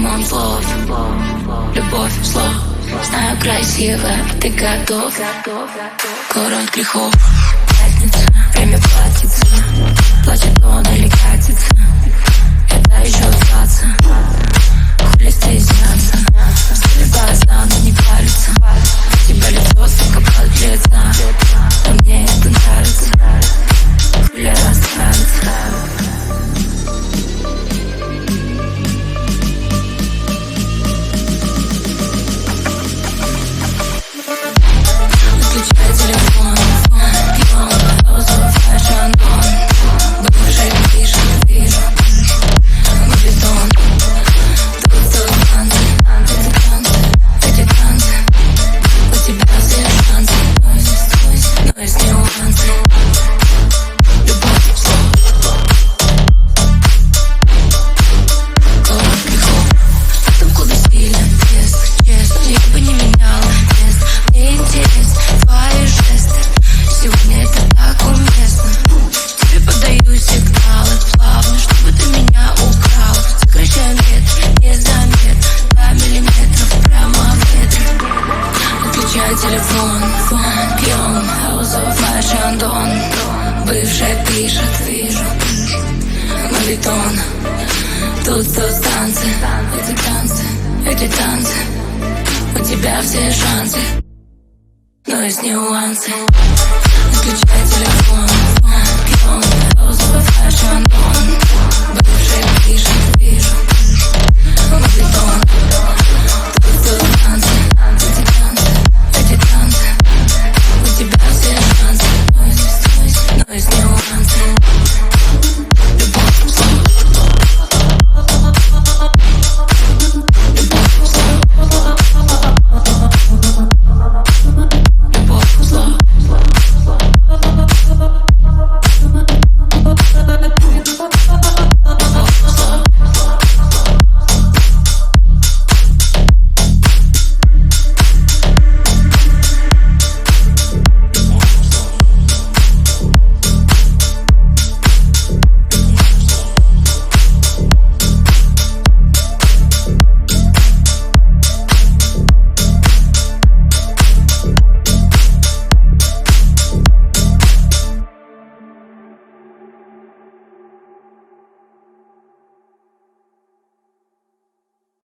Лимон слов, любовь слов. Знаю, красиво, ты готов. Город грехов. Пятница, время платится. Плачет он или катится. Это еще остаться. Хули стесняться. Встали глаза, но не палится. Тебя лицо, сука, подлеца. А мне это нравится. Хули расстраиваться. Включай телефон, пьем, розовый шандон. Бывший пишет, вижу, мобитон. Тут танцы, эти танцы. У тебя все шансы, но есть нюансы. Любовь, слово, город грехов. Что там клубе стиля, честно, я бы не меняла место. Мне интересны твои жесты. Сегодня это так уместно. Тебе подаю сигналы плавно, чтобы ты меня украл. Сокращаем метр, незаметно. До миллиметров прямо в ветре. Отключай телефон, пьем, розовый шандон. Бывшая пишет, вижу, мовитон. Тут танцы, эти танцы. У тебя все шансы, но есть нюансы. Отключай телефон, пьем, розовый шандон. Бывшая пишет, вижу, мовитон.